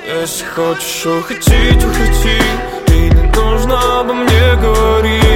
Если хочешь уходить, уходи, и не нужно обо мне говорить.